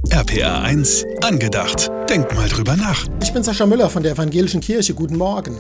RPR 1 angedacht. Denk mal drüber nach. Ich bin Sascha Müller von der Evangelischen Kirche. Guten Morgen.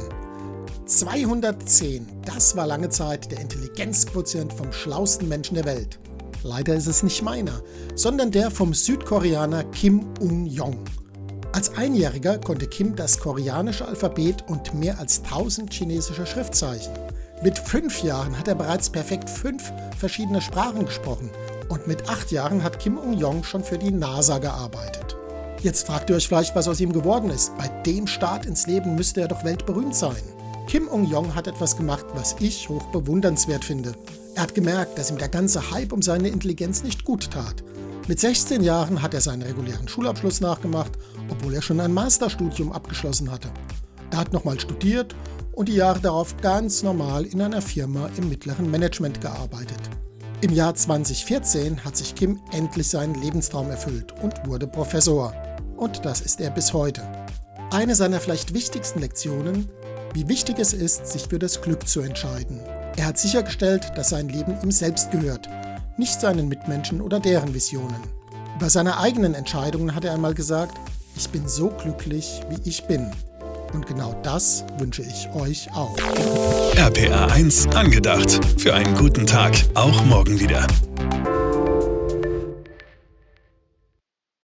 210, das war lange Zeit der Intelligenzquotient vom schlauesten Menschen der Welt. Leider ist es nicht meiner, sondern der vom Südkoreaner Kim Ung-yong. Als Einjähriger konnte Kim das koreanische Alphabet und mehr als 1000 chinesische Schriftzeichen. Mit 5 Jahren hat er bereits perfekt 5 verschiedene Sprachen gesprochen. Und mit 8 Jahren hat Kim Ung-yong schon für die NASA gearbeitet. Jetzt fragt ihr euch vielleicht, was aus ihm geworden ist. Bei dem Start ins Leben müsste er doch weltberühmt sein. Kim Ung-yong hat etwas gemacht, was ich hoch bewundernswert finde. Er hat gemerkt, dass ihm der ganze Hype um seine Intelligenz nicht gut tat. Mit 16 Jahren hat er seinen regulären Schulabschluss nachgemacht, obwohl er schon ein Masterstudium abgeschlossen hatte. Er hat nochmal studiert und die Jahre darauf ganz normal in einer Firma im mittleren Management gearbeitet. Im Jahr 2014 hat sich Kim endlich seinen Lebenstraum erfüllt und wurde Professor. Und das ist er bis heute. Eine seiner vielleicht wichtigsten Lektionen: wie wichtig es ist, sich für das Glück zu entscheiden. Er hat sichergestellt, dass sein Leben ihm selbst gehört, nicht seinen Mitmenschen oder deren Visionen. Über seine eigenen Entscheidungen hat er einmal gesagt: Ich bin so glücklich, wie ich bin. Und genau das wünsche ich euch auch. RPR 1 angedacht. Für einen guten Tag, auch morgen wieder.